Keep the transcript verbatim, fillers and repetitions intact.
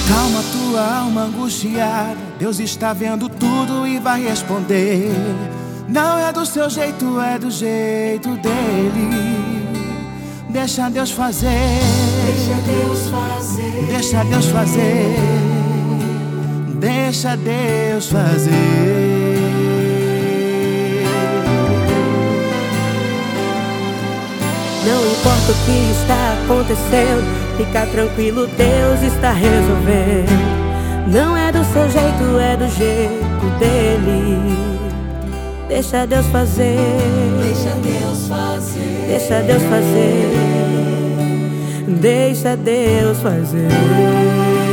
Calma tua alma angustiada, Deus está vendo tudo e vai responder. Não é do seu jeito, é do jeito dele. Deixa Deus fazer, deixa Deus fazer, deixa Deus fazer, deixa Deus fazer. Não importa o que está acontecendo, fica tranquilo, Deus está resolvendo. Não é do seu jeito, é do jeito dele. Deixa Deus fazer, deixa Deus fazer, deixa Deus fazer, deixa Deus fazer.